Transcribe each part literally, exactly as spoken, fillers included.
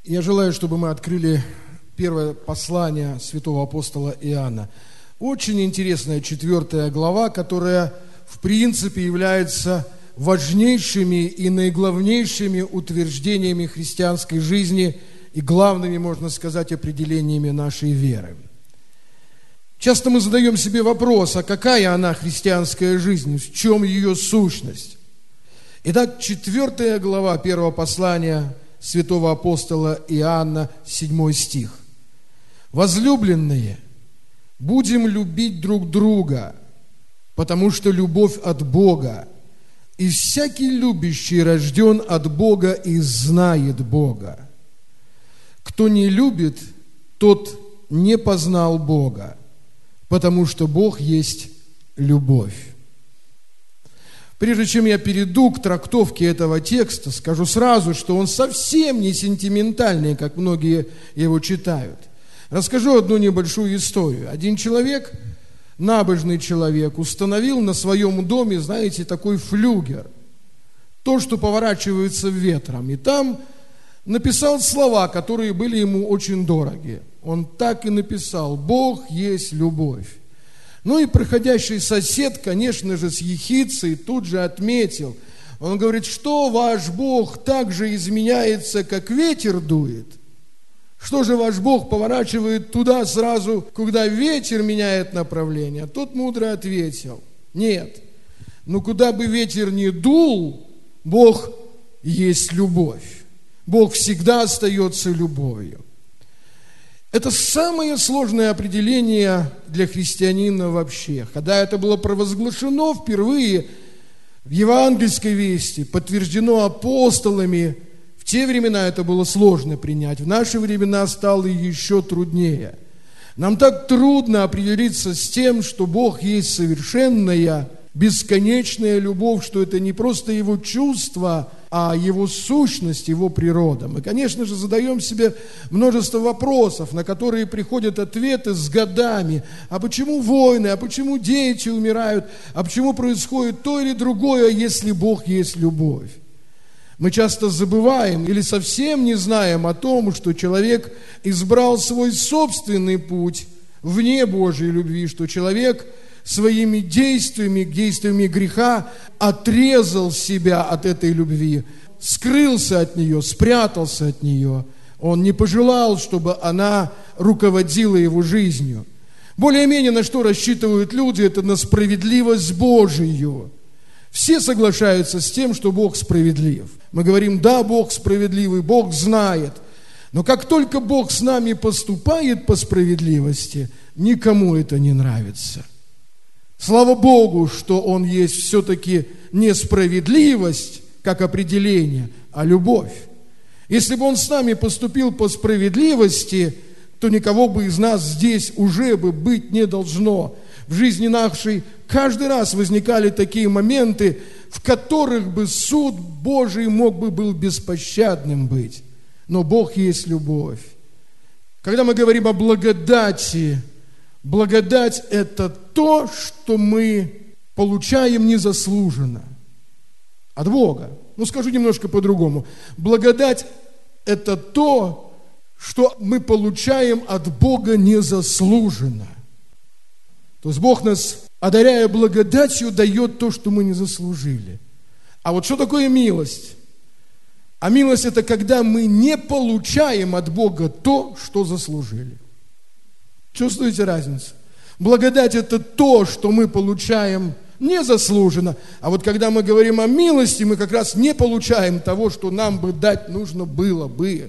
Я желаю, чтобы мы открыли первое послание святого апостола Иоанна. Очень интересная четвертая глава, которая, в принципе, является важнейшими и наиглавнейшими утверждениями христианской жизни и главными, можно сказать, определениями нашей веры. Часто мы задаем себе вопрос, а какая она, христианская жизнь, в чем ее сущность? Итак, четвертая глава первого послания святого апостола Иоанна, седьмой стих. «Возлюбленные, будем любить друг друга, потому что любовь от Бога, и всякий любящий рожден от Бога и знает Бога. Кто не любит, тот не познал Бога, потому что Бог есть любовь». Прежде чем я перейду к трактовке этого текста, скажу сразу, что он совсем не сентиментальный, как многие его читают. Расскажу одну небольшую историю. Один человек, набожный человек, установил на своем доме, знаете, такой флюгер, то, что поворачивается ветром, и там написал слова, которые были ему очень дороги. Он так и написал: «Бог есть любовь». Ну и проходящий сосед, конечно же, с ехидцей тут же отметил. Он говорит: что ваш Бог так же изменяется, как ветер дует? Что же ваш Бог поворачивает туда сразу, когда ветер меняет направление? Тот мудро ответил: нет, но куда бы ветер ни дул, Бог есть любовь. Бог всегда остается любовью. Это самое сложное определение для христианина вообще. Когда это было провозглашено впервые в евангельской вести, подтверждено апостолами, в те времена это было сложно принять, в наши времена стало еще труднее. Нам так трудно определиться с тем, что Бог есть совершенная, бесконечная любовь, что это не просто Его чувство, а Его сущность, Его природа. Мы, конечно же, задаем себе множество вопросов, на которые приходят ответы с годами. А почему войны? А почему дети умирают? А почему происходит то или другое, если Бог есть любовь? Мы часто забываем или совсем не знаем о том, что человек избрал свой собственный путь вне Божьей любви, что человек своими действиями, действиями греха отрезал себя от этой любви, скрылся от нее, спрятался от нее. Он не пожелал, чтобы она руководила его жизнью. Более-менее на что рассчитывают люди, это на справедливость Божию. Все соглашаются с тем, что Бог справедлив. Мы говорим: да, Бог справедливый, Бог знает. Но как только Бог с нами поступает по справедливости, никому это не нравится. Слава Богу, что Он есть все-таки не справедливость, как определение, а любовь. Если бы Он с нами поступил по справедливости, то никого бы из нас здесь уже бы быть не должно. В жизни нашей каждый раз возникали такие моменты, в которых бы суд Божий мог бы был беспощадным быть. Но Бог есть любовь. Когда мы говорим о благодати, благодать – это то, что мы получаем незаслуженно от Бога. Ну, скажу немножко по-другому. Благодать – это то, что мы получаем от Бога незаслуженно. То есть Бог нас, одаряя благодатью, дает то, что мы не заслужили. А вот что такое милость? А милость – это когда мы не получаем от Бога то, что заслужили. Чувствуете разницу? Благодать – это то, что мы получаем незаслуженно. А вот когда мы говорим о милости, мы как раз не получаем того, что нам бы дать нужно было бы.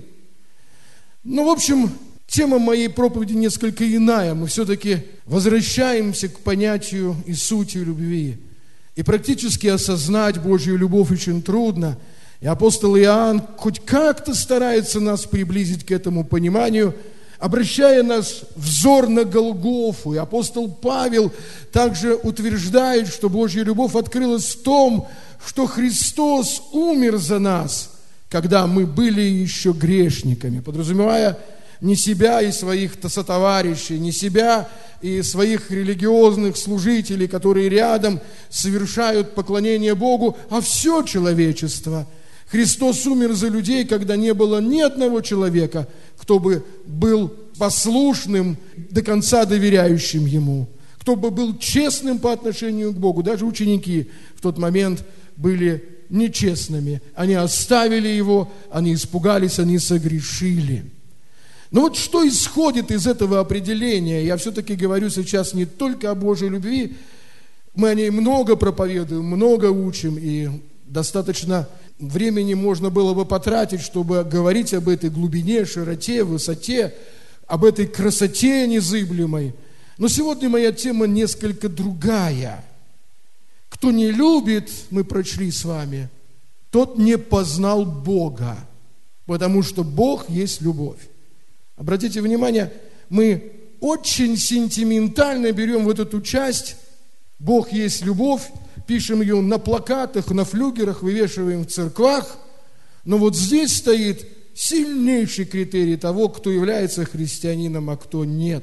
Ну, в общем, тема моей проповеди несколько иная. Мы все-таки возвращаемся к понятию и сути любви. И практически осознать Божью любовь очень трудно. И апостол Иоанн хоть как-то старается нас приблизить к этому пониманию, обращая нас взор на Голгофу. И апостол Павел также утверждает, что Божья любовь открылась в том, что Христос умер за нас, когда мы были еще грешниками, подразумевая не себя и своих сотоварищей, не себя и своих религиозных служителей, которые рядом совершают поклонение Богу, а все человечество. Христос умер за людей, когда не было ни одного человека, кто бы был послушным, до конца доверяющим Ему, кто бы был честным по отношению к Богу. Даже ученики в тот момент были нечестными. Они оставили Его, они испугались, они согрешили. Но вот что исходит из этого определения? Я все-таки говорю сейчас не только о Божьей любви. Мы о ней много проповедуем, много учим, и достаточно времени можно было бы потратить, чтобы говорить об этой глубине, широте, высоте, об этой красоте незыблемой. Но сегодня моя тема несколько другая. Кто не любит, мы прочли с вами, тот не познал Бога, потому что Бог есть любовь. Обратите внимание, мы очень сентиментально берем вот эту часть «Бог есть любовь», пишем ее на плакатах, на флюгерах, вывешиваем в церквах, но вот здесь стоит сильнейший критерий того, кто является христианином, а кто нет.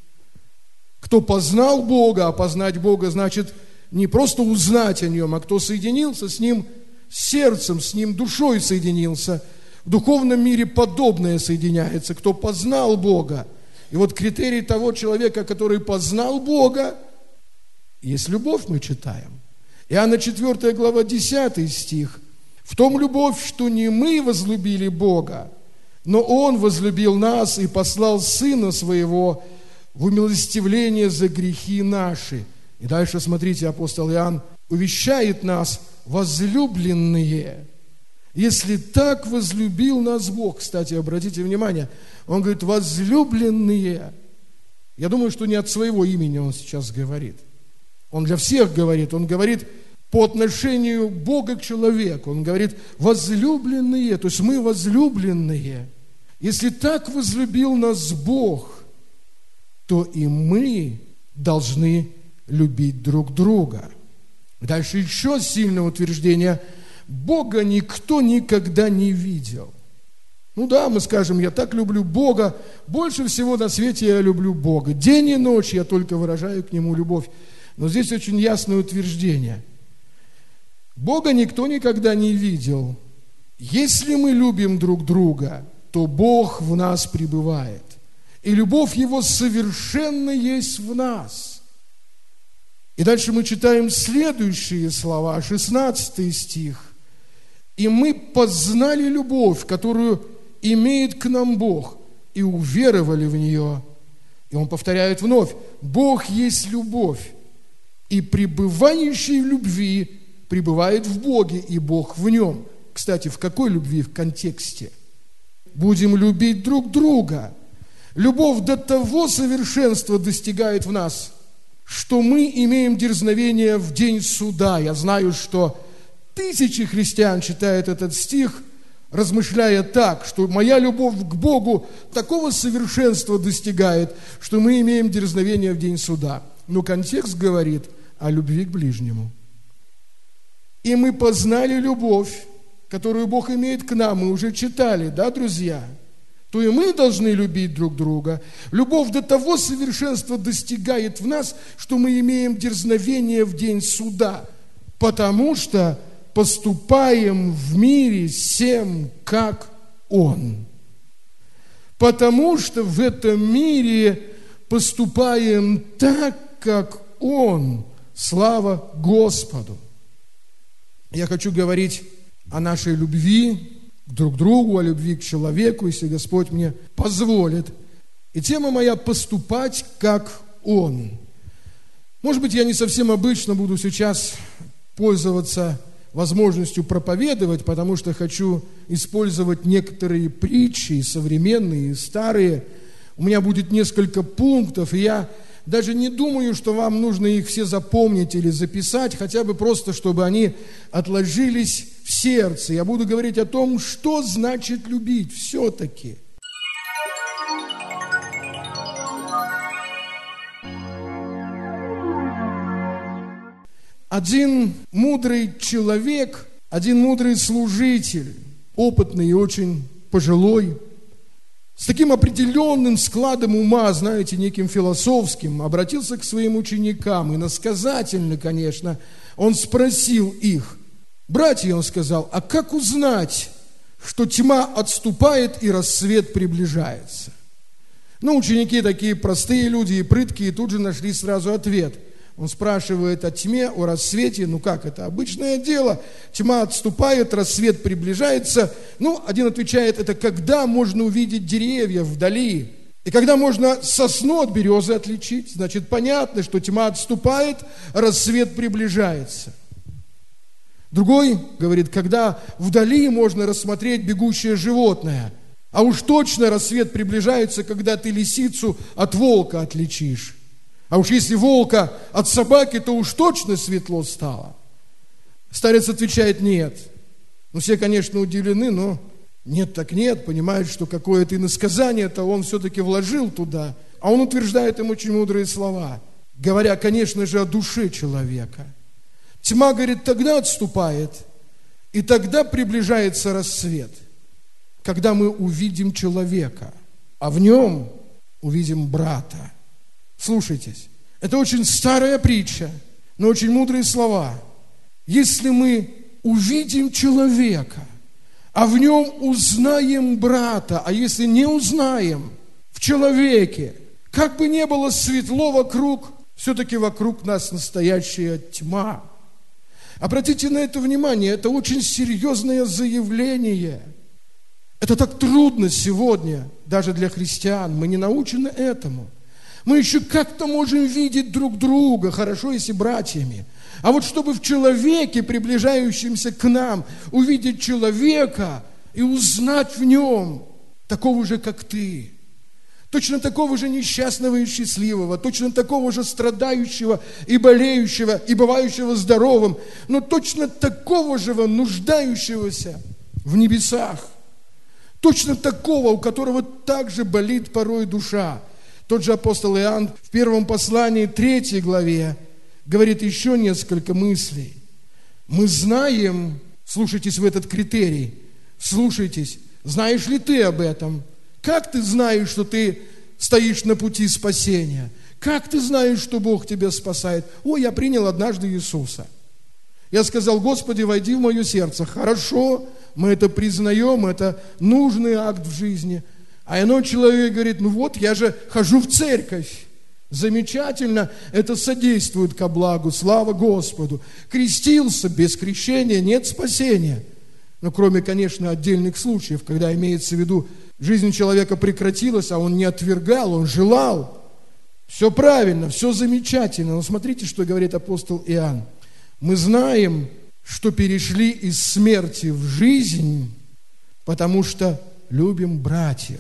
Кто познал Бога, а познать Бога значит не просто узнать о Нем, а кто соединился с Ним сердцем, с Ним душой соединился. В духовном мире подобное соединяется, кто познал Бога. И вот критерий того человека, который познал Бога, есть любовь, мы читаем. Иоанна четвёртая глава, десятый стих. «В том любовь, что не мы возлюбили Бога, но Он возлюбил нас и послал Сына Своего в умилостивление за грехи наши». И дальше, смотрите, апостол Иоанн увещает нас: возлюбленные, если так возлюбил нас Бог. Кстати, обратите внимание, он говорит: возлюбленные. Я думаю, что не от своего имени он сейчас говорит. Он для всех говорит. Он говорит по отношению Бога к человеку. Он говорит: возлюбленные, то есть мы возлюбленные. Если так возлюбил нас Бог, то и мы должны любить друг друга. Дальше еще сильное утверждение: Бога никто никогда не видел. Ну да, мы скажем: я так люблю Бога, больше всего на свете я люблю Бога. День и ночь я только выражаю к Нему любовь. Но здесь очень ясное утверждение. Бога никто никогда не видел. Если мы любим друг друга, то Бог в нас пребывает. И любовь Его совершенно есть в нас. И дальше мы читаем следующие слова, шестнадцатый стих. «И мы познали любовь, которую имеет к нам Бог, и уверовали в нее». И он повторяет вновь: «Бог есть любовь, и пребывающий в любви пребывает в Боге, и Бог в нем». Кстати, в какой любви в контексте? Будем любить друг друга. Любовь до того совершенства достигает в нас, что мы имеем дерзновение в день суда. Я знаю, что тысячи христиан читают этот стих, размышляя так, что моя любовь к Богу такого совершенства достигает, что мы имеем дерзновение в день суда. Но контекст говорит о любви к ближнему. И мы познали любовь, которую Бог имеет к нам. Мы уже читали, да, друзья? То и мы должны любить друг друга. Любовь до того совершенства достигает в нас, что мы имеем дерзновение в день суда, потому что поступаем в мире всем, как Он. Потому что в этом мире поступаем так, как Он. Слава Господу! Я хочу говорить о нашей любви друг к другу, о любви к человеку, если Господь мне позволит. И тема моя — поступать, как Он. Может быть, я не совсем обычно буду сейчас пользоваться возможностью проповедовать, потому что хочу использовать некоторые притчи, современные и старые. У меня будет несколько пунктов, и я даже не думаю, что вам нужно их все запомнить или записать, хотя бы просто, чтобы они отложились в сердце. Я буду говорить о том, что значит любить все-таки. Один мудрый человек, один мудрый служитель, опытный и очень пожилой, с таким определенным складом ума, знаете, неким философским, обратился к своим ученикам, и насказательно, конечно, он спросил их: Братья, он сказал, а как узнать, что тьма отступает и рассвет приближается? Ну, ученики такие простые люди и прыткие, тут же нашли сразу ответ. Он спрашивает о тьме, о рассвете. Ну как, это обычное дело. Тьма отступает, рассвет приближается. Ну, один отвечает, это когда можно увидеть деревья вдали. И когда можно сосну от березы отличить. Значит, понятно, что тьма отступает, рассвет приближается. Другой говорит, когда вдали можно рассмотреть бегущее животное. А уж точно рассвет приближается, когда ты лисицу от волка отличишь. А уж если волка от собаки, то уж точно светло стало. Старец отвечает, нет. Ну, все, конечно, удивлены, но нет так нет, понимают, что какое-то иносказание-то он все-таки вложил туда. А он утверждает им очень мудрые слова, говоря, конечно же, о душе человека. Тьма, говорит, тогда отступает, и тогда приближается рассвет, когда мы увидим человека, а в нем увидим брата. Слушайтесь, это очень старая притча, но очень мудрые слова. Если мы увидим человека, а в нем узнаем брата, а если не узнаем в человеке, как бы ни было светло вокруг, все-таки вокруг нас настоящая тьма. Обратите на это внимание, это очень серьезное заявление. Это так трудно сегодня, даже для христиан, мы не научены этому. Мы еще как-то можем видеть друг друга, хорошо, если братьями. А вот чтобы в человеке, приближающемся к нам, увидеть человека и узнать в нем такого же, как ты, точно такого же несчастного и счастливого, точно такого же страдающего и болеющего, и бывающего здоровым, но точно такого же нуждающегося в небесах, точно такого, у которого также болит порой душа. Тот же апостол Иоанн в первом послании, третьей главе, говорит еще несколько мыслей. Мы знаем, слушайтесь в этот критерий, слушайтесь, знаешь ли ты об этом? Как ты знаешь, что ты стоишь на пути спасения? Как ты знаешь, что Бог тебя спасает? О, я принял однажды Иисуса. Я сказал, Господи, войди в мое сердце. Хорошо, мы это признаем, это нужный акт в жизни. А иной человек говорит, ну вот, я же хожу в церковь. Замечательно, это содействует ко благу, слава Господу. Крестился, без крещения нет спасения. Но кроме, конечно, отдельных случаев, когда имеется в виду, жизнь человека прекратилась, а он не отвергал, он желал. Все правильно, все замечательно. Но смотрите, что говорит апостол Иоанн. Мы знаем, что перешли из смерти в жизнь, потому что любим братьев.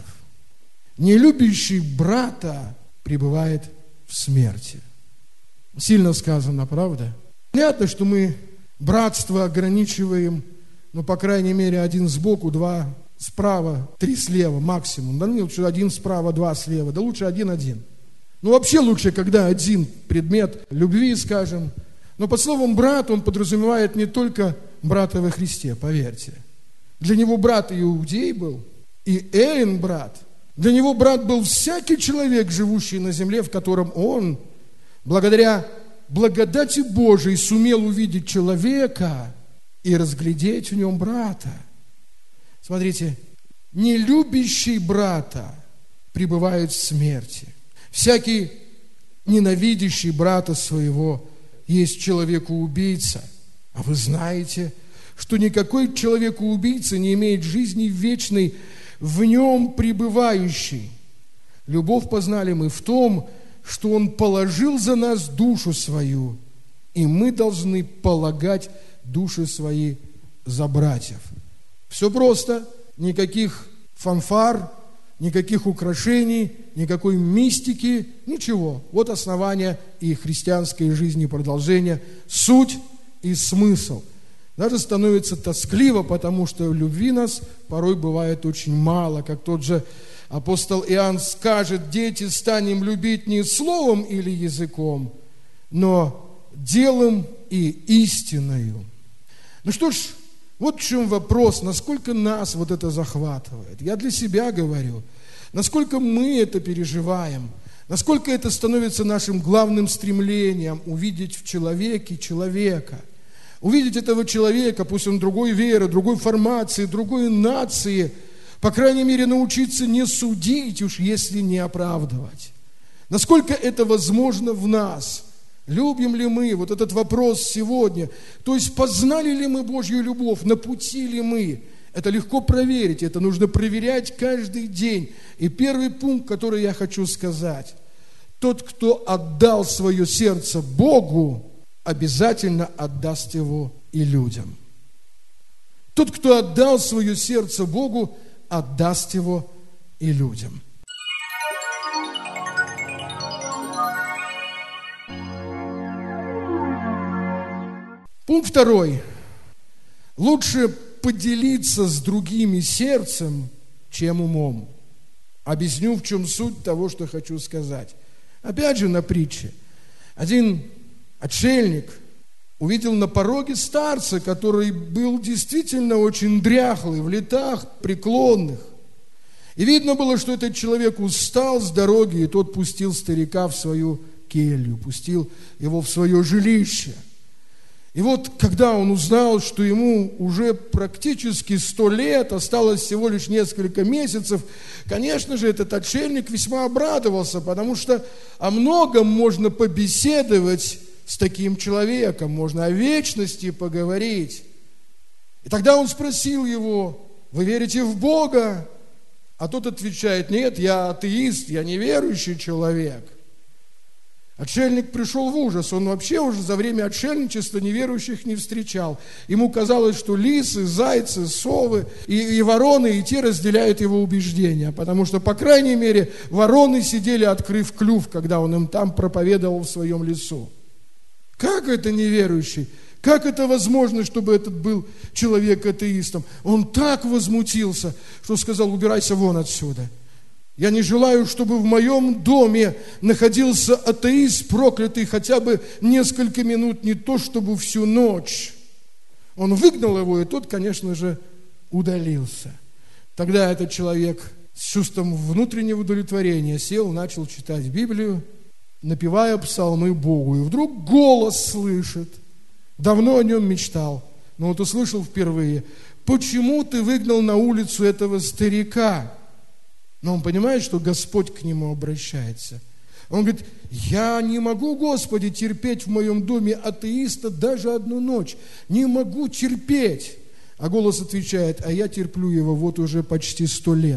Не любящий брата пребывает в смерти. Сильно сказано, правда? Понятно, что мы братство ограничиваем, ну, по крайней мере, один сбоку, два справа, три слева максимум. Да, лучше один справа, два слева, да лучше один-один. Ну, вообще лучше, когда один предмет любви, скажем. Но под словом «брат» он подразумевает не только брата во Христе, поверьте. Для него брат и иудей был, и Эллин брат. Для него брат был всякий человек, живущий на земле, в котором он, благодаря благодати Божией, сумел увидеть человека и разглядеть в нем брата. Смотрите, не любящий брата пребывает в смерти. Всякий ненавидящий брата своего есть человекоубийца. А вы знаете, что никакой человекоубийца не имеет жизни вечной, в нем пребывающий. Любовь познали мы в том, что Он положил за нас душу свою, и мы должны полагать души свои за братьев. Все просто, никаких фанфар, никаких украшений, никакой мистики, ничего. Вот основание и христианской жизни продолжение, суть и смысл. Даже становится тоскливо, потому что любви нас порой бывает очень мало. Как тот же апостол Иоанн скажет, дети, станем любить не словом или языком, но делом и истиною. Ну что ж, вот в чем вопрос, насколько нас вот это захватывает. Я для себя говорю, насколько мы это переживаем, насколько это становится нашим главным стремлением увидеть в человеке человека. увидеть этого человека, пусть он другой веры, другой формации, другой нации, по крайней мере, научиться не судить уж, если не оправдывать. Насколько это возможно в нас? Любим ли мы? Вот этот вопрос сегодня. То есть познали ли мы Божью любовь? На пути ли мы? Это легко проверить, это нужно проверять каждый день. И первый пункт, который я хочу сказать. Тот, кто отдал свое сердце Богу, обязательно отдаст его и людям. Тот, кто отдал свое сердце Богу, отдаст его и людям. Пункт второй. Лучше поделиться с другими сердцем, чем умом. Объясню, в чем суть того, что хочу сказать. Опять же на притче. Один отшельник увидел на пороге старца, который был действительно очень дряхлый, в летах преклонных. И видно было, что этот человек устал с дороги, и тот пустил старика в свою келью, пустил его в свое жилище. И вот, когда он узнал, что ему уже практически сто лет, осталось всего лишь несколько месяцев, конечно же, этот отшельник весьма обрадовался, потому что о многом можно побеседовать с таким человеком, можно о вечности поговорить. И тогда он спросил его: вы верите в Бога? А тот отвечает: нет, я атеист, я неверующий человек. Отшельник пришел в ужас, он вообще уже за время отшельничества неверующих не встречал. Ему казалось, что лисы, зайцы, совы и, и вороны, и те разделяют его убеждения, потому что, по крайней мере, вороны сидели, открыв клюв, когда он им там проповедовал в своем лесу. Как это неверующий? Как это возможно, чтобы этот был человек атеистом? Он так возмутился, что сказал: убирайся вон отсюда. Я не желаю, чтобы в моем доме находился атеист, проклятый хотя бы несколько минут, не то чтобы всю ночь. Он выгнал его, и тот, конечно же, удалился. Тогда этот человек с чувством внутреннего удовлетворения сел, начал читать Библию, напевая псалмы Богу. И вдруг голос слышит. Давно о нем мечтал, но вот услышал впервые: почему ты выгнал на улицу этого старика? Но он понимает, что Господь к нему обращается. Он говорит: я не могу, Господи, терпеть в моем доме атеиста даже одну ночь. Не могу терпеть. А голос отвечает: а я терплю его вот уже почти сто лет.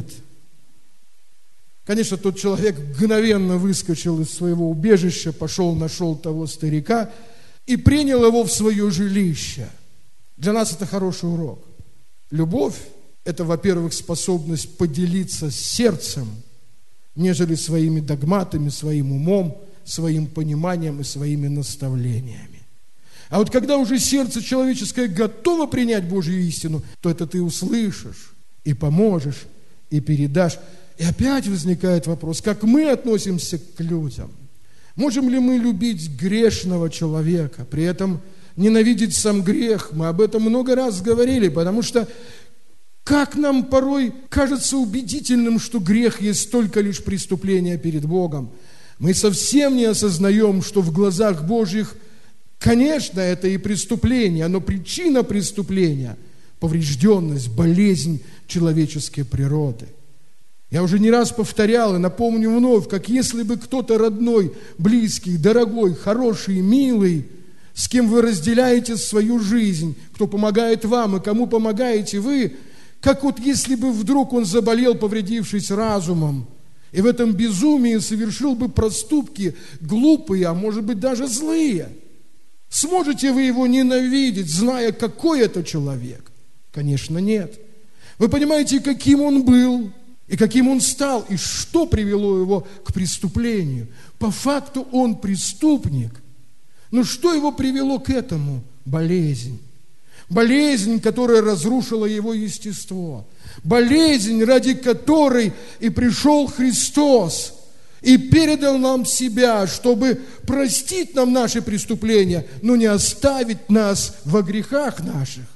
Конечно, тот человек мгновенно выскочил из своего убежища, пошел, нашел того старика и принял его в свое жилище. Для нас это хороший урок. Любовь – это, во-первых, способность поделиться с сердцем, нежели своими догматами, своим умом, своим пониманием и своими наставлениями. А вот когда уже сердце человеческое готово принять Божью истину, то это ты услышишь и поможешь, и передашь. И опять возникает вопрос, как мы относимся к людям. Можем ли мы любить грешного человека, при этом ненавидеть сам грех? Мы об этом много раз говорили, потому что как нам порой кажется убедительным, что грех есть только лишь преступление перед Богом. Мы совсем не осознаем, что в глазах Божьих, конечно, это и преступление, но причина преступления – поврежденность, болезнь человеческой природы. Я уже не раз повторял и напомню вновь, как если бы кто-то родной, близкий, дорогой, хороший, милый, с кем вы разделяете свою жизнь, кто помогает вам и кому помогаете вы, как вот если бы вдруг он заболел, повредившись разумом, и в этом безумии совершил бы проступки глупые, а может быть даже злые. Сможете вы его ненавидеть, зная, какой это человек? Конечно, нет. Вы понимаете, каким он был, и каким он стал, и что привело его к преступлению. По факту он преступник. Но что его привело к этому? Болезнь. Болезнь, которая разрушила его естество. Болезнь, ради которой и пришел Христос, и передал нам себя, чтобы простить нам наши преступления, но не оставить нас во грехах наших.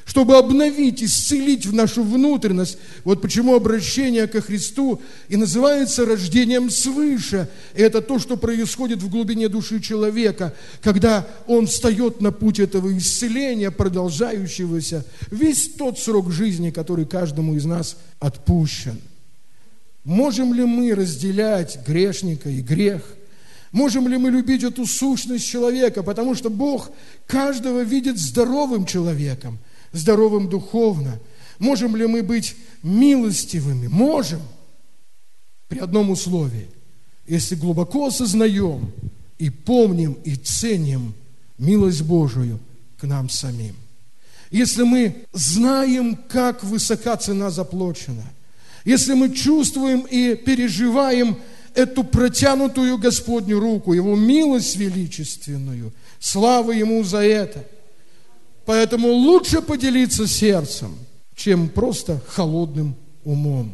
чтобы обновить, исцелить в нашу внутренность. Вот почему обращение ко Христу и называется рождением свыше. И это то, что происходит в глубине души человека, когда он встает на путь этого исцеления, продолжающегося весь тот срок жизни, который каждому из нас отпущен. Можем ли мы разделять грешника и грех? Можем ли мы любить эту сущность человека? Потому что Бог каждого видит здоровым человеком, здоровым духовно. Можем ли мы быть милостивыми? Можем. При одном условии. Если глубоко осознаем и помним и ценим милость Божию к нам самим. Если мы знаем, как высока цена заплачена. Если мы чувствуем и переживаем эту протянутую Господню руку, Его милость величественную, слава Ему за это. Поэтому лучше поделиться сердцем, чем просто холодным умом.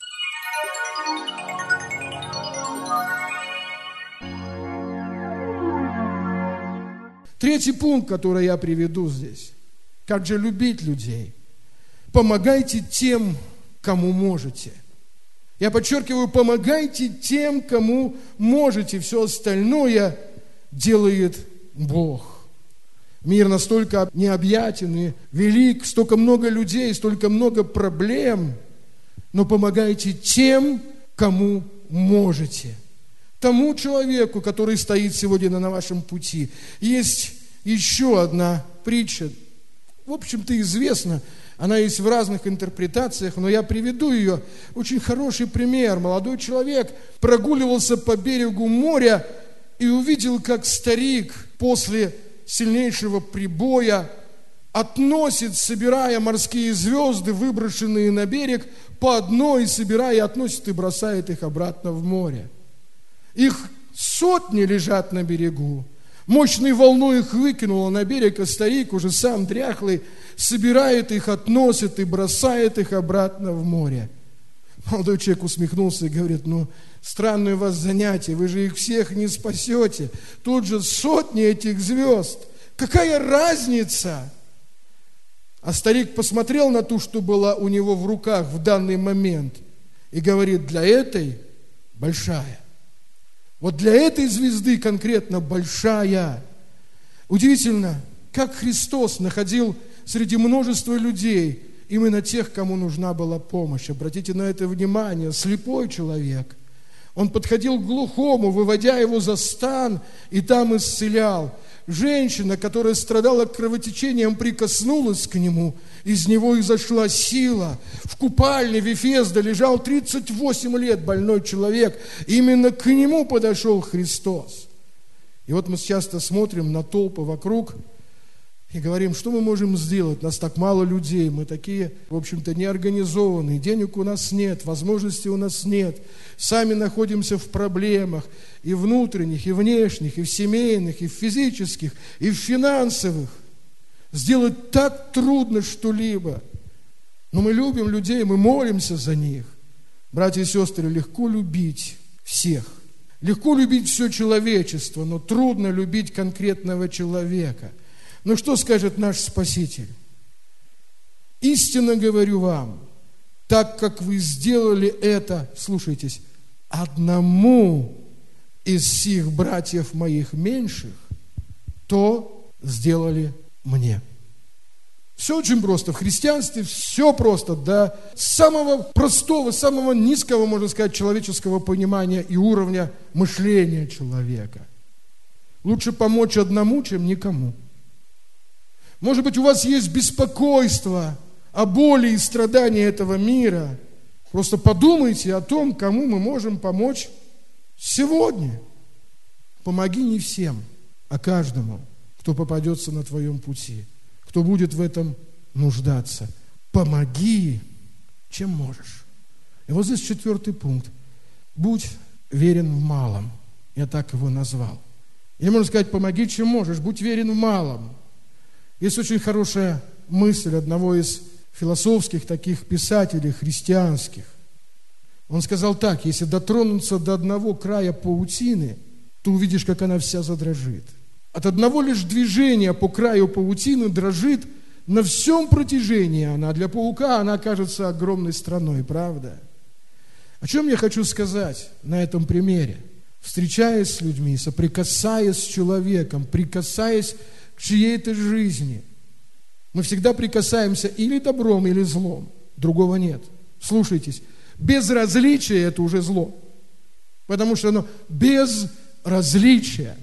Третий пункт, который я приведу здесь. Как же любить людей? Помогайте тем, кому можете. Я подчеркиваю, помогайте тем, кому можете. Все остальное делает Бог. Мир настолько необъятен и велик, столько много людей, столько много проблем. Но помогайте тем, кому можете. Тому человеку, который стоит сегодня на вашем пути. Есть еще одна притча. В общем-то, известна. Она есть в разных интерпретациях, но я приведу ее. Очень хороший пример. Молодой человек прогуливался по берегу моря и увидел, как старик после сильнейшего прибоя относит, собирая морские звезды, выброшенные на берег, по одной, собирая, относит и бросает их обратно в море. Их сотни лежат на берегу. Мощной волной их выкинуло на берег, а старик, уже сам дряхлый, собирает их, относит и бросает их обратно в море. Молодой человек усмехнулся и говорит: ну, странное у вас занятие, вы же их всех не спасете. Тут же сотни этих звезд. Какая разница? А старик посмотрел на ту, что была у него в руках в данный момент, и говорит: для этой большая. Вот для этой звезды конкретно большая. Удивительно, как Христос находил среди множества людей именно тех, кому нужна была помощь. Обратите на это внимание. Слепой человек. Он подходил к глухому, выводя его за стан, и там исцелял. Женщина, которая страдала кровотечением, прикоснулась к нему, из него изошла сила. В купальне Вифезда лежал тридцать восемь лет больной человек. Именно к нему подошел Христос. И вот мы часто смотрим на толпы вокруг и говорим, что мы можем сделать? Нас так мало людей, мы такие, в общем-то, неорганизованные, денег у нас нет, возможностей у нас нет, сами находимся в проблемах и внутренних, и внешних, и в семейных, и в физических, и в финансовых. Сделать так трудно что-либо. Но мы любим людей, мы молимся за них. Братья и сестры, легко любить всех. Легко любить все человечество, но трудно любить конкретного человека. Но что скажет наш Спаситель? Истинно говорю вам, так как вы сделали это, слушайтесь, одному из сих братьев моих меньших, то сделали мне. Все очень просто. В христианстве все просто. До самого простого, самого низкого, можно сказать, человеческого понимания и уровня мышления человека. Лучше помочь одному, чем никому. Может быть, у вас есть беспокойство о боли и страдании этого мира. Просто подумайте о том, кому мы можем помочь сегодня. Помоги не всем, а каждому, кто попадется на твоем пути, кто будет в этом нуждаться. Помоги, чем можешь. И вот здесь четвертый пункт. Будь верен в малом. Я так его назвал. Или можно сказать, помоги, чем можешь. Будь верен в малом. Есть очень хорошая мысль одного из философских таких писателей христианских. Он сказал так: если дотронуться до одного края паутины, то увидишь, как она вся задрожит. От одного лишь движения по краю паутины дрожит на всем протяжении она, для паука она кажется огромной страной, правда? О чем я хочу сказать на этом примере? Встречаясь с людьми, соприкасаясь с человеком, прикасаясь к чьей-то жизни, мы всегда прикасаемся или добром, или злом. Другого нет. Слушайтесь, безразличие – это уже зло, потому что оно безразличие.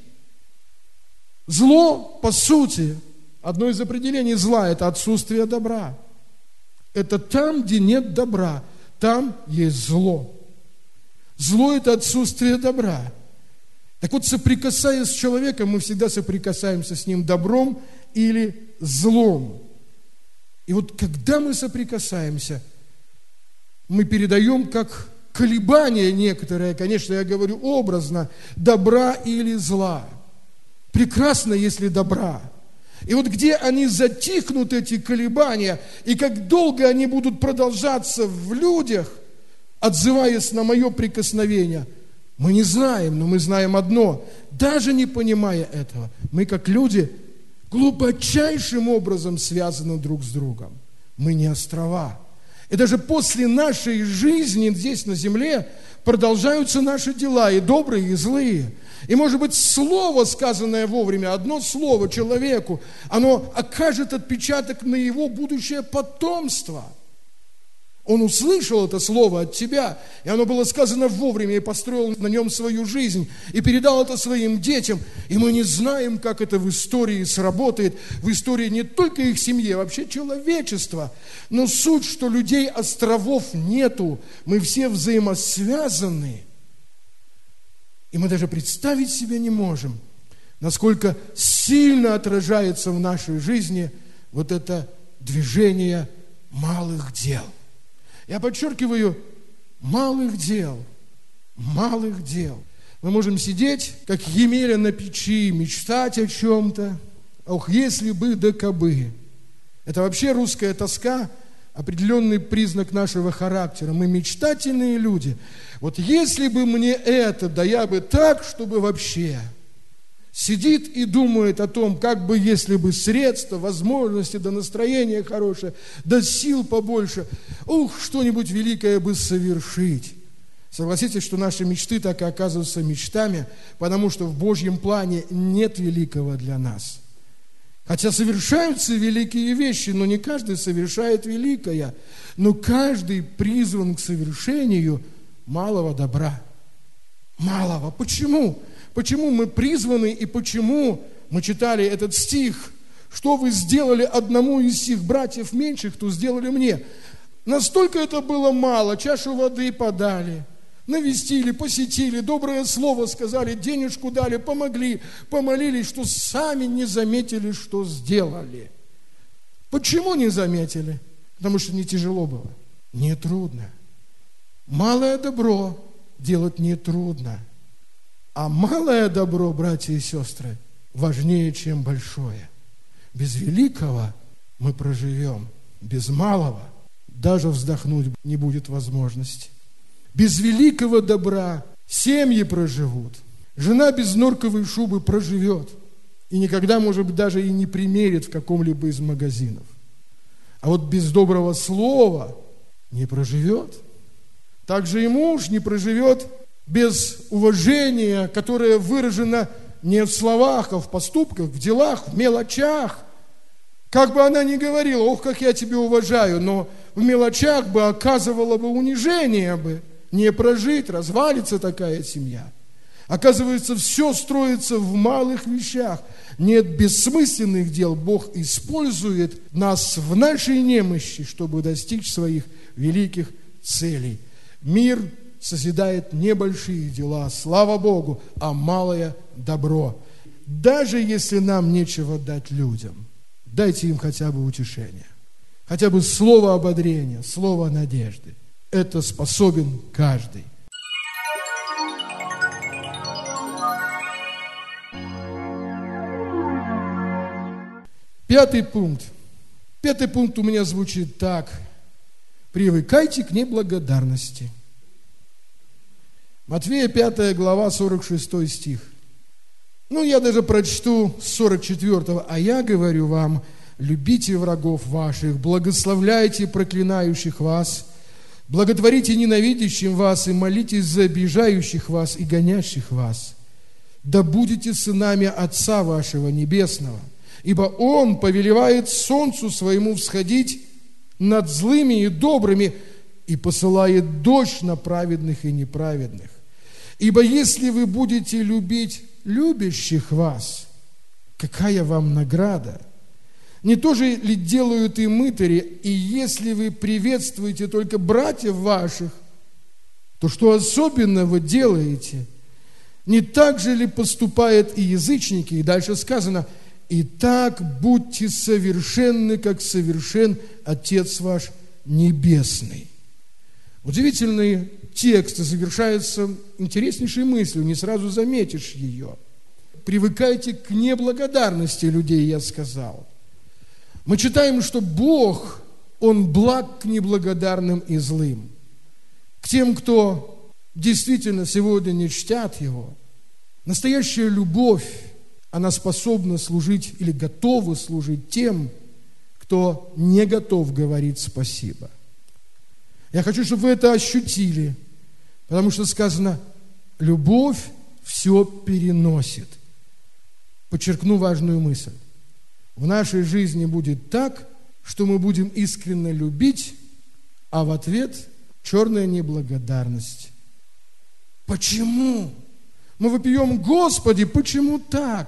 Зло, по сути, одно из определений зла – это отсутствие добра. Это там, где нет добра, там есть зло. Зло – это отсутствие добра. Так вот, соприкасаясь с человеком, мы всегда соприкасаемся с ним добром или злом. И вот когда мы соприкасаемся, мы передаем как колебания некоторые, конечно, я говорю образно, добра или зла. Прекрасно, если добра. И вот где они затихнут, эти колебания, и как долго они будут продолжаться в людях, отзываясь на мое прикосновение, мы не знаем, но мы знаем одно. Даже не понимая этого, мы как люди глубочайшим образом связаны друг с другом. Мы не острова. И даже после нашей жизни здесь на земле продолжаются наши дела, и добрые, и злые. И, может быть, слово, сказанное вовремя, одно слово человеку, оно окажет отпечаток на его будущее потомство. Он услышал это слово от тебя, и оно было сказано вовремя, и построил на нем свою жизнь, и передал это своим детям. И мы не знаем, как это в истории сработает, в истории не только их семьи, а вообще человечества. Но суть, что людей островов нету, мы все взаимосвязаны. И мы даже представить себе не можем, насколько сильно отражается в нашей жизни вот это движение малых дел. Я подчеркиваю, малых дел, малых дел. Мы можем сидеть, как Емеля на печи, мечтать о чем-то. Ох, если бы да кабы. Это вообще русская тоска, определенный признак нашего характера. Мы мечтательные люди. Вот если бы мне это, да я бы так, чтобы вообще. Сидит и думает о том, как бы, если бы средства, возможности, да настроение хорошее, да сил побольше, ух, что-нибудь великое бы совершить. Согласитесь, что наши мечты так и оказываются мечтами, потому что в Божьем плане нет великого для нас. Хотя совершаются великие вещи, но не каждый совершает великое, но каждый призван к совершению малого добра. Малого. Почему? Почему мы призваны и почему мы читали этот стих? Что вы сделали одному из сих братьев меньших, то сделали мне. Настолько это было мало, чашу воды подали, навестили, посетили, доброе слово сказали, денежку дали, помогли, помолились, что сами не заметили, что сделали. Почему не заметили? Потому что не тяжело было, не трудно. Малое добро делать не трудно. А малое добро, братья и сестры, важнее, чем большое. Без великого мы проживем, без малого даже вздохнуть не будет возможности. Без великого добра семьи проживут. Жена без норковой шубы проживет и никогда, может быть, даже и не примерит в каком-либо из магазинов. А вот без доброго слова не проживет. Также и муж не проживет без уважения, которое выражено не в словах, а в поступках, в делах, в мелочах. Как бы она ни говорила, ох, как я тебя уважаю, но в мелочах бы оказывала бы унижение бы. Не прожить, развалится такая семья. Оказывается, все строится в малых вещах. Нет бессмысленных дел. Бог использует нас в нашей немощи, чтобы достичь своих великих целей. Мир созидает небольшие дела, слава Богу, а малое добро. Даже если нам нечего дать людям, дайте им хотя бы утешение, хотя бы слово ободрения, слово надежды. Это способен каждый. Пятый пункт. Пятый пункт у меня звучит так. Привыкайте к неблагодарности. Матфея пятая глава, сорок шестой стих. Ну, я даже прочту с сорок четвёртого. А я говорю вам, любите врагов ваших, благословляйте проклинающих вас, благотворите ненавидящим вас и молитесь за обижающих вас и гонящих вас. Да будете сынами Отца вашего Небесного, ибо Он повелевает солнцу своему всходить над злыми и добрыми и посылает дождь на праведных и неправедных. Ибо если вы будете любить любящих вас, какая вам награда? Не то же ли делают и мытари? И если вы приветствуете только братьев ваших, то что особенно вы делаете? Не так же ли поступают и язычники? И дальше сказано: «Итак, будьте совершенны, как совершен Отец ваш Небесный». Удивительный текст завершается интереснейшей мыслью, не сразу заметишь ее. Привыкайте к неблагодарности людей, я сказал. Мы читаем, что Бог, Он благ к неблагодарным и злым, к тем, кто действительно сегодня не чтят Его. Настоящая любовь, она способна служить или готова служить тем, кто не готов говорить спасибо. Я хочу, чтобы вы это ощутили, потому что сказано: любовь все переносит. Подчеркну важную мысль. В нашей жизни будет так, что мы будем искренне любить, а в ответ черная неблагодарность. Почему? Мы вопием: Господи, почему так?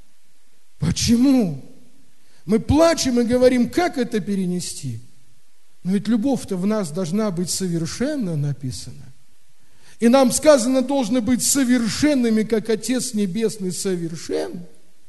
Почему? Мы плачем и говорим: как это перенести? Но ведь любовь-то в нас должна быть совершенна, написано. И нам сказано, должны быть совершенными, как Отец Небесный совершен.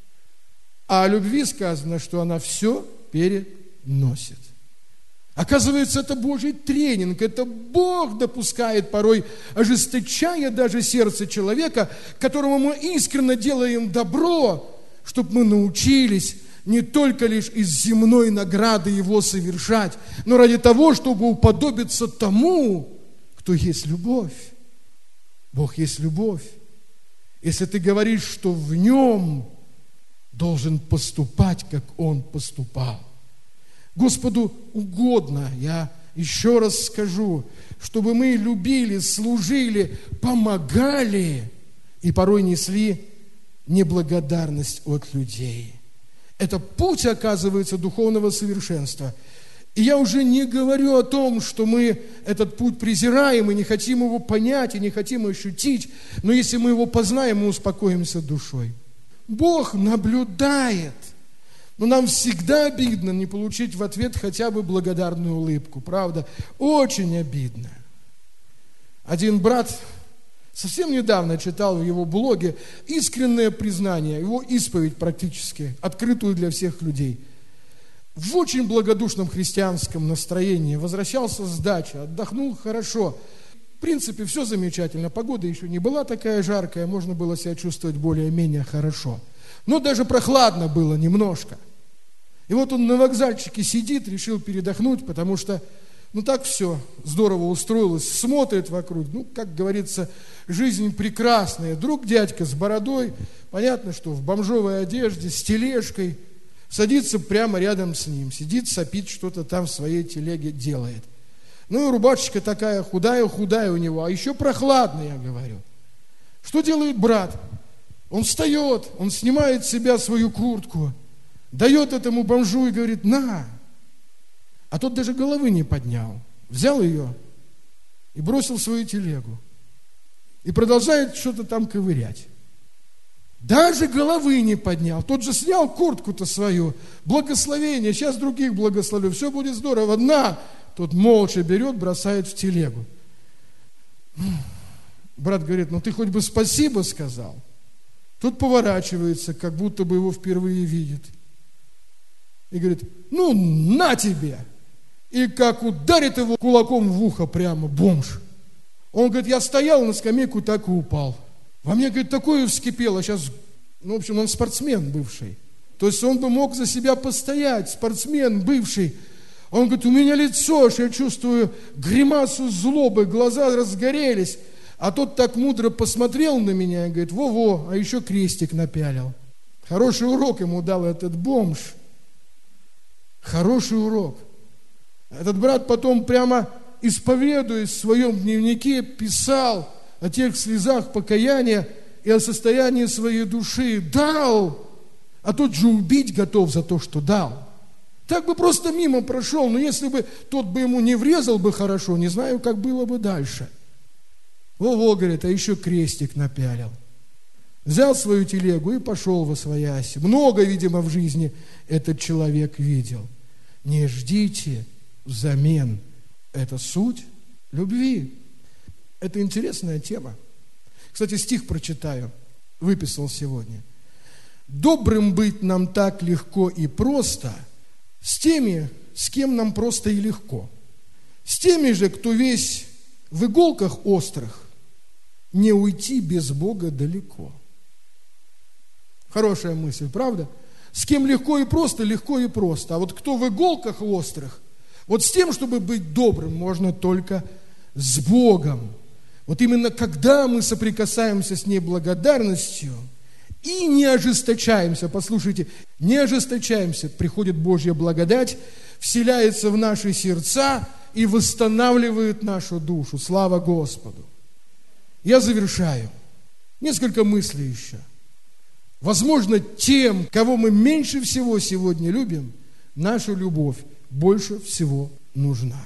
А о любви сказано, что она все переносит. Оказывается, это Божий тренинг, это Бог допускает порой, ожесточая даже сердце человека, которому мы искренне делаем добро, чтобы мы научились не только лишь из земной награды его совершать, но ради того, чтобы уподобиться тому, кто есть любовь. Бог есть любовь. Если ты говоришь, что в нем должен поступать, как он поступал. Господу угодно, я еще раз скажу, чтобы мы любили, служили, помогали и порой несли неблагодарность от людей. Это путь, оказывается, духовного совершенства. И я уже не говорю о том, что мы этот путь презираем и не хотим его понять, и не хотим ощутить, но если мы его познаем, мы успокоимся душой. Бог наблюдает, но нам всегда обидно не получить в ответ хотя бы благодарную улыбку, правда? Очень обидно. Один брат совсем недавно читал в его блоге искреннее признание, его исповедь практически, открытую для всех людей. В очень благодушном христианском настроении возвращался с дачи, отдохнул хорошо. В принципе, все замечательно, погода еще не была такая жаркая, можно было себя чувствовать более-менее хорошо. Но даже прохладно было немножко. И вот он на вокзальчике сидит, решил передохнуть, потому что, ну так все здорово устроилось, смотрит вокруг, ну, как говорится, жизнь прекрасная. Друг дядька с бородой, понятно, что в бомжовой одежде, с тележкой, садится прямо рядом с ним, сидит, сопит, что-то там в своей телеге делает. Ну и рубашечка такая худая-худая у него, а еще прохладно, я говорю. Что делает брат? Он встает, он снимает с себя свою куртку, дает этому бомжу и говорит: на. А тот даже головы не поднял. Взял ее и бросил свою телегу. И продолжает что-то там ковырять. Даже головы не поднял. Тот же снял куртку-то свою. Благословение, сейчас других благословлю. Все будет здорово. На. Тот молча берет, бросает в телегу. Брат говорит: ну ты хоть бы спасибо сказал. Тот поворачивается, как будто бы его впервые видит. И говорит: ну на тебе. И как ударит его кулаком в ухо прямо, бомж. Он говорит: я стоял на скамейку, так и упал. Во мне, говорит, такое вскипело. Сейчас, ну, в общем, он спортсмен бывший. То есть он бы мог за себя постоять, спортсмен бывший. Он говорит: у меня лицо, аж я чувствую гримасу злобы, глаза разгорелись. А тот так мудро посмотрел на меня и говорит: во-во, а еще крестик напялил. Хороший урок ему дал этот бомж. Хороший урок. Этот брат потом прямо исповедуясь в своем дневнике писал о тех слезах покаяния и о состоянии своей души. Дал, а тот же убить готов за то, что дал. Так бы просто мимо прошел, но если бы тот бы ему не врезал бы хорошо, не знаю, как было бы дальше. Во-во, говорит, а еще крестик напялил. Взял свою телегу и пошел восвоясь. Много, видимо, в жизни этот человек видел. Не ждите взамен. Это суть любви. Это интересная тема. Кстати, стих прочитаю. Выписал сегодня. Добрым быть нам так легко и просто с теми, с кем нам просто и легко. С теми же, кто весь в иголках острых, не уйти без Бога далеко. Хорошая мысль, правда? С кем легко и просто, легко и просто. А вот кто в иголках острых, вот с тем, чтобы быть добрым, можно только с Богом. Вот именно когда мы соприкасаемся с неблагодарностью и не ожесточаемся, послушайте, не ожесточаемся, приходит Божья благодать, вселяется в наши сердца и восстанавливает нашу душу. Слава Господу! Я завершаю. Несколько мыслей еще. Возможно, тем, кого мы меньше всего сегодня любим, наша любовь больше всего нужна.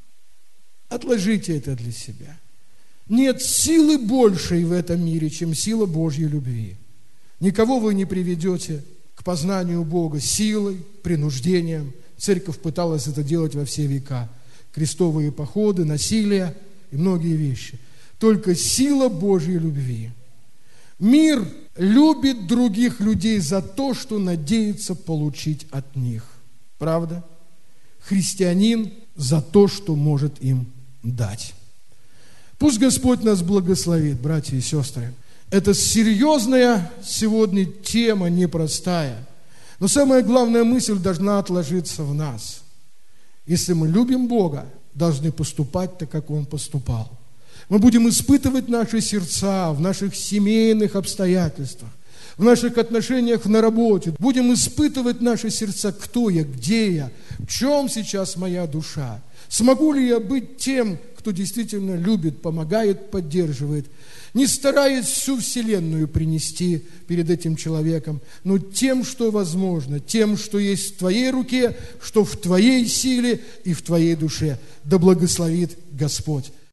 Отложите это для себя. Нет силы большей в этом мире, чем сила Божьей любви. Никого вы не приведете к познанию Бога силой, принуждением. Церковь пыталась это делать во все века. Крестовые походы, насилие и многие вещи. Только сила Божьей любви. Мир любит других людей за то, что надеется получить от них. Правда? Христианин за то, что может им дать. Пусть Господь нас благословит, братья и сестры. Это серьезная сегодня тема, непростая. Но самая главная мысль должна отложиться в нас. Если мы любим Бога, должны поступать так, как Он поступал. Мы будем испытывать наши сердца в наших семейных обстоятельствах, в наших отношениях на работе. Будем испытывать наши сердца, кто я, где я, в чем сейчас моя душа. Смогу ли я быть тем, кто действительно любит, помогает, поддерживает, не стараясь всю вселенную принести перед этим человеком, но тем, что возможно, тем, что есть в твоей руке, что в твоей силе и в твоей душе. Да благословит Господь.